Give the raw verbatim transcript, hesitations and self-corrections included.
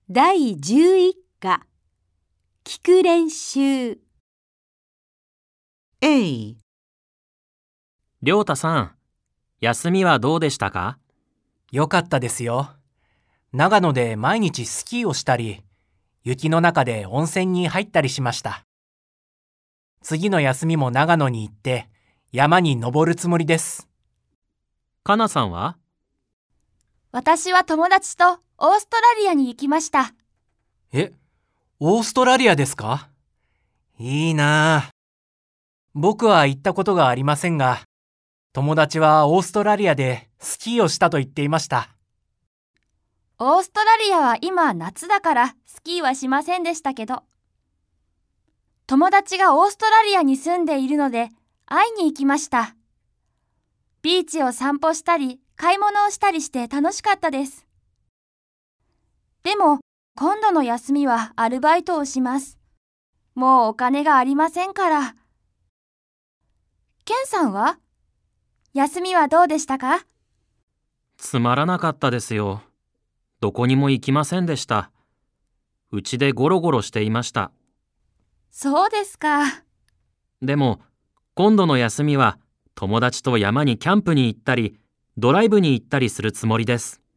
だいじゅういっか聞く練習。 A、 りょうたさん、休みはどうでしたか？ よかったですよ。長野で毎日スキーをしたり、雪の中で温泉に入ったりしました。次の休みも長野に行って山に登るつもりです。 かなさんは？ 私は友達とオーストラリアに行きました。 え、オーストラリアですか？いいなあ。僕は行ったことがありませんが、友達はオーストラリアでスキーをしたと言っていました。 オーストラリアは今夏だからスキーはしませんでしたけど、友達がオーストラリアに住んでいるので会いに行きました。ビーチを散歩したり買い物をしたりして楽しかったです。でも今度の休みはアルバイトをします。もうお金がありませんから。ケンさんは？休みはどうでしたか？ つまらなかったですよ。どこにも行きませんでした。うちでゴロゴロしていました。 そうですか。 でも、今度の休みは友達と山にキャンプに行ったり、ドライブに行ったりするつもりです。